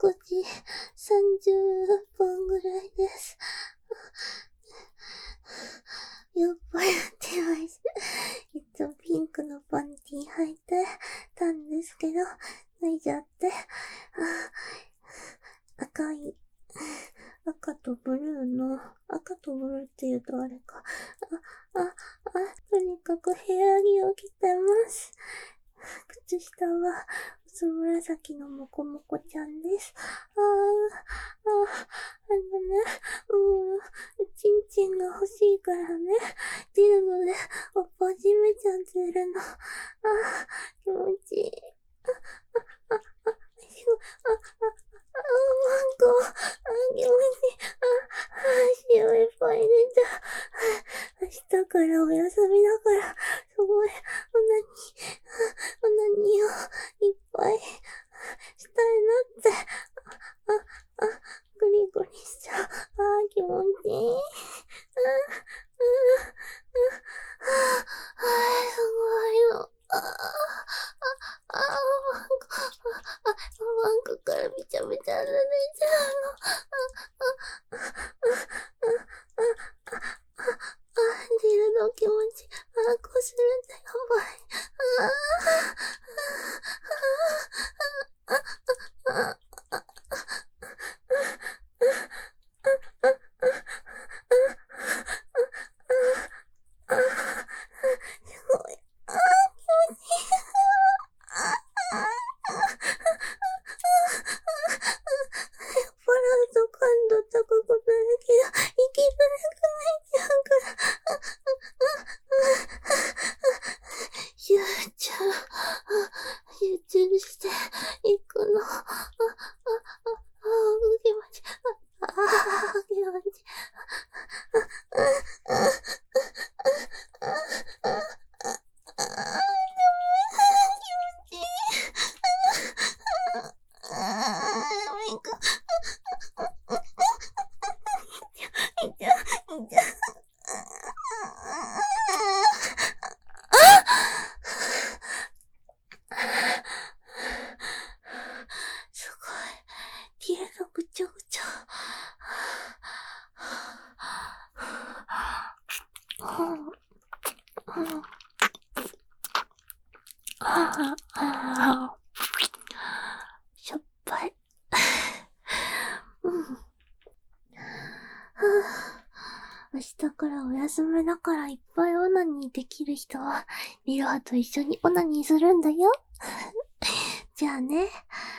6時30分ぐらいです。酔っ払ってます。ピンクのパンティ履いてたんですけど、脱いじゃって、赤とブルーって言うとあれか。とにかく部屋着を着てます。靴下は薄紫のもこもこちゃんです。チンチンが欲しいからね、ジルドでおっぱじめちゃってるの。気持ちいい。気持ちいい。塩いっぱい出た。明日からお休みだから、すごい、オナニーをいっぱいしたいなって。グリグリしちゃう。気持ちいい。すごいの。バンクからびちゃびちゃで出ちゃうの。ジルの気持ち、こすれてやばい。すごい。気持ちいい。パラウと感度高くなるけど、息づらくなっちゃうから。集中していくの。気持ちいい。気持ちいい。すごい。ティルがぐちゃぐちゃ。しょっぱい。明日からお休みだからいっぱいオナニーできる人は、リロハと一緒にオナニーするんだよ。じゃあね。